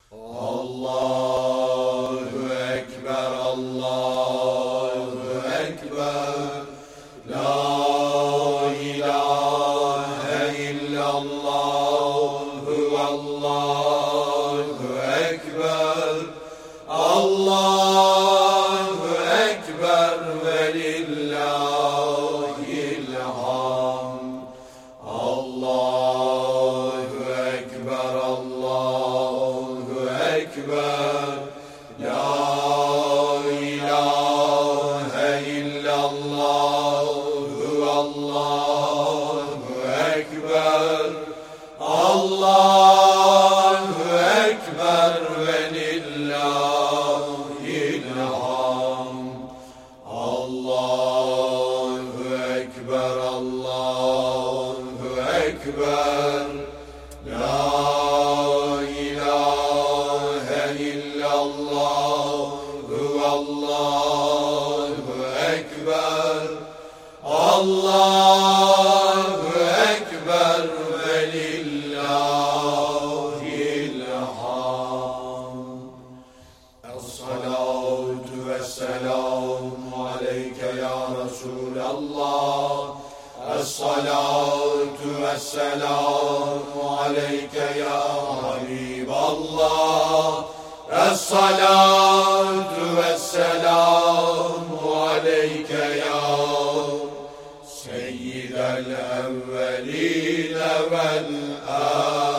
Allahu Ekber, Allahu Ekber, La ilahe illallah, Allahu Ekber, Allahu Ekber ve lillahil hamd. Allahu Ekber, Allahu Ekber, La ilahe illallah, Allahu Ekber, Allahu Ekber ve lillahil hamd. Allahu Ekber, Allahu Ekber, La ilahe illallah, Allahu Ekber, Allahu Ekber ve lillahil hamd. Es-salatu vesselamu aleyke ya Resulallah. Es-salatu vesselamu aleyke ya Habiballah. Es-salatu vesselamu aleyke ya Seyyidel evveline vel